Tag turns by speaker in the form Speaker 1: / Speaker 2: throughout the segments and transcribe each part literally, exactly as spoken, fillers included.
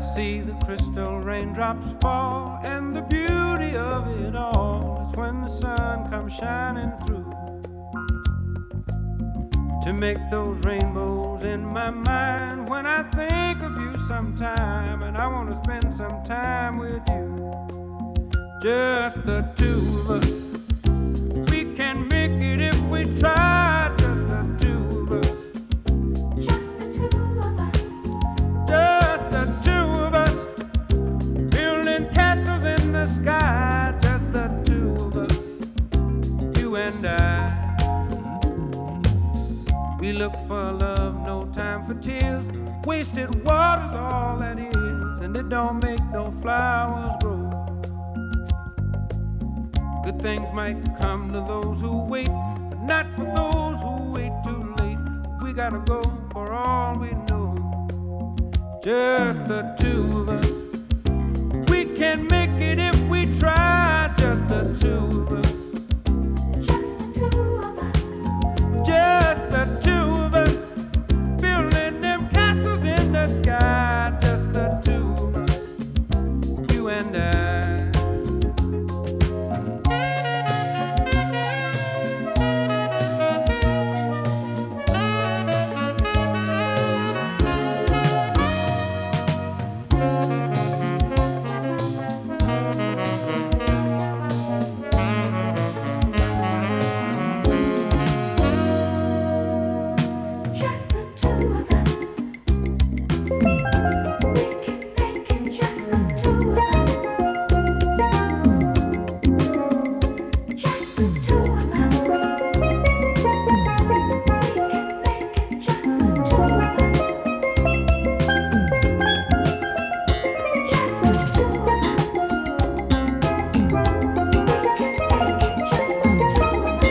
Speaker 1: see the crystal raindrops fall, and the beauty of it all is when the sun comes shining through to make those rainbows in my mind. When I think of you sometime, and I want to spend some time with you, just the two of us. We can make it if we try, just the two of us.
Speaker 2: Just the two of us.
Speaker 1: Just the two of us, building castles in the sky. Just the two of us, you and I. We look for love, no time for tears. Wasted water's all that is, and it don't make no flowers grow. Good things might come to those who wait, but not for those who wait too late. We gotta go for all we know. Just the two of us. We can make it if we try. Just the two of us.
Speaker 2: Just the two of us.
Speaker 1: Just the two of us. Building them castles in the sky. Just the two of us. You and I.
Speaker 2: Just the two of us. We can make it just the two of us. Just the two of us. We can make it just the two of us. Just the two of us. We can make it just the two of us.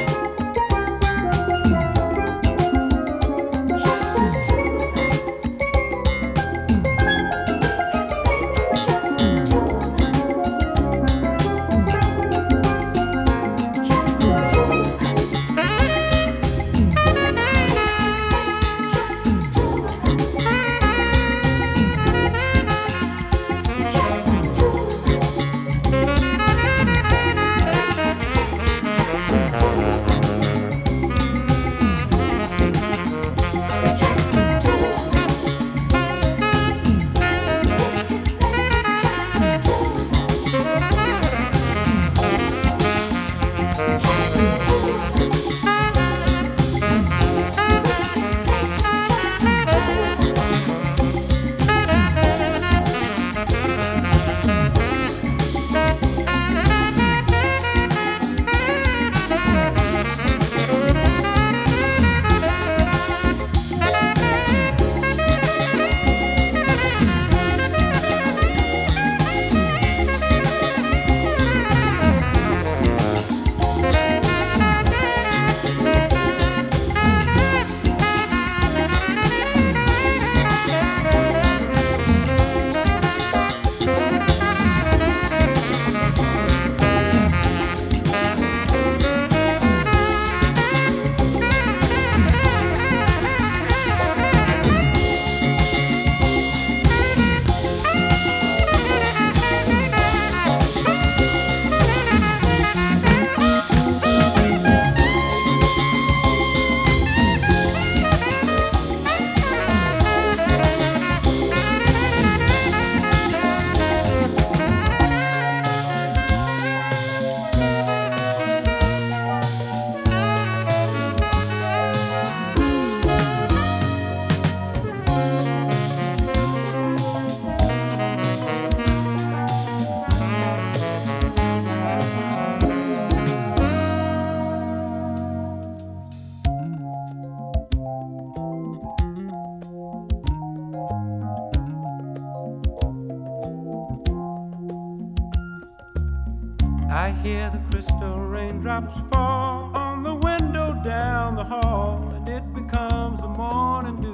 Speaker 2: I hear the crystal raindrops fall on the window down the hall, and it becomes the morning dew.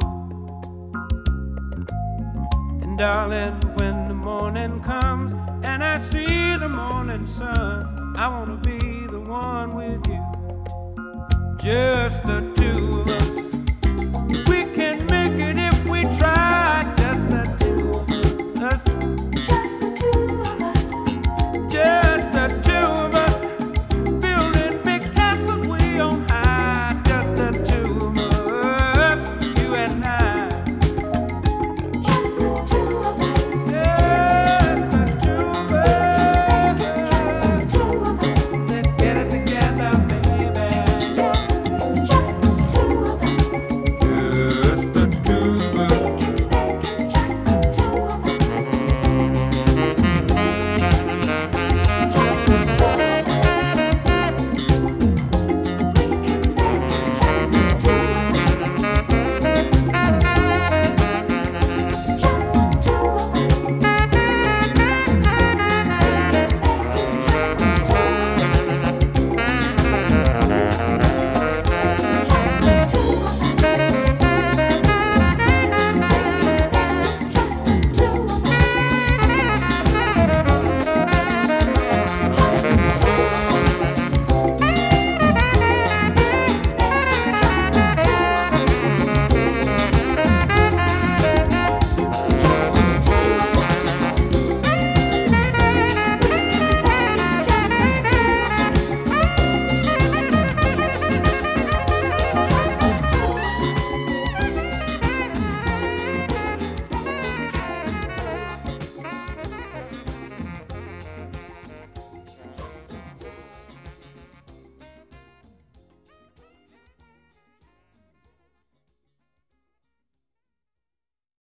Speaker 2: And darling, when the morning comes and I see the morning sun, I wanna be the one with you. Just the two